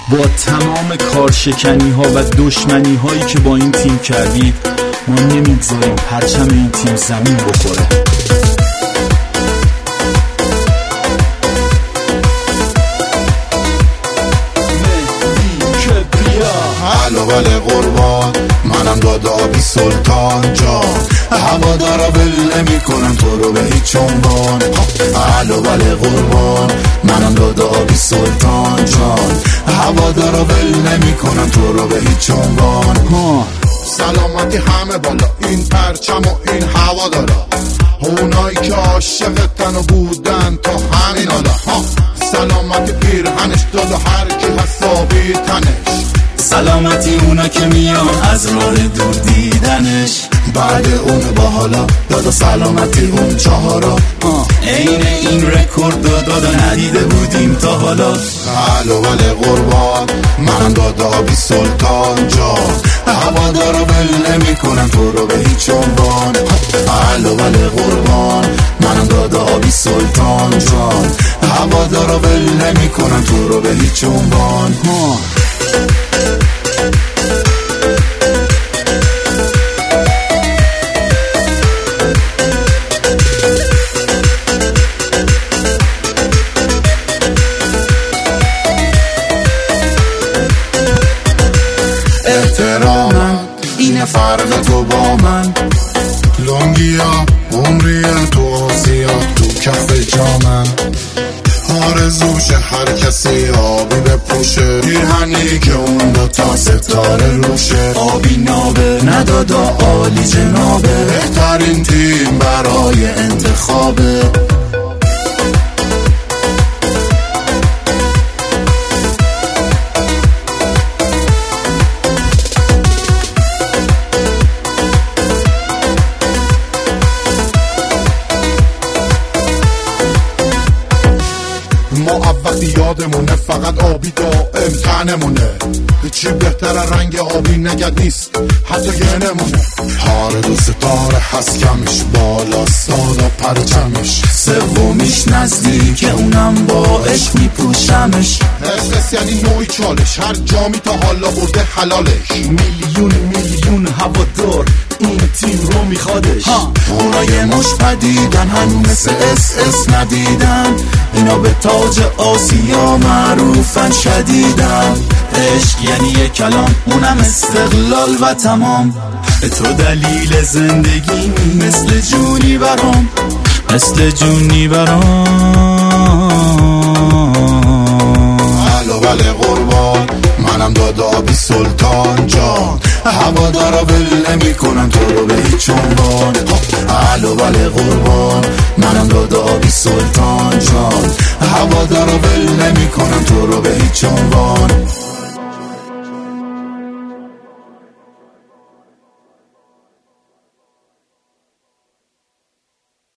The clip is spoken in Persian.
با تمام کارشکنی ها و دشمنی هایی که با این تیم کردید، ما نمیگذاریم پرچم این تیم زمین بخوره. حلو بله قربان، منم دادابی سلطان جان، هوادارا ول نمی‌کنن تو رو به هیچ عنوان. حلو بله قربان، منم دادابی سلطان جان، هوادارا ول نمی‌کنن تو رو به هیچ عنوان. سلامتی همه بالا، این پرچم و این هوادارا، اونایی که عاشقتن و بودن تا همین حالا. سلامتی پیرهنش داد و هر کی حسابی تنش، سلامتی اونا که میان از راه دور دیدنش، بعد اون با حالا دادا سلامتی اون چهارا. عین این رکورد دادا ندیده بودیم تا حالا. حلو بله قربان، من دادابی سلطان جان، هوادارا ول نمی‌کنن تو رو به هیچ عنوان. حلو بله قربان، من دادابی سلطان جان، هوادارا ول نمی‌کنن تو رو به هیچ عنوان. احترامم اینه فرق تو با من، لنگیا عمریه تو آسیا تو کف جامن، آرزوشه هر کسی آبی بپوشه، پیرهنی که اون دو تا ستاره روشه، آبی نابه ندادا عالی جنابه، بهترین تیم برای انتخابه. ما وقتی یادمونه فقط آبی دائم تنمونه، چی بهتره رنگ آبی نگد نیست حتی یه نمونه. هار دو ستاره هست کمش، بالا سادا پرچمش، سومیش نزدیک اونم با عشق میپوشمش. اساس یعنی نوعی چالش، هر جامی تا حالا برده حلالش. میلیون هوادار این تیم رو میخوادش. اونا یه مش پدیدن هنو مثل اس ندیدن، اینا به تاج آسیا معروفن شدیدن. عشق یعنی یک کلام، اونم استقلال و تمام. تو دلیل زندگی مثل جونی برام، مثل جونی برام. حلو بله قربان، منم دادابی سلطان جان، هوادارا ول نمی‌کنن تو رو به هیچ عنوان. حلو بله قربان، منم دادابی سلطان جان، هوادارا ول نمی‌کنن تو رو به هیچ عنوان.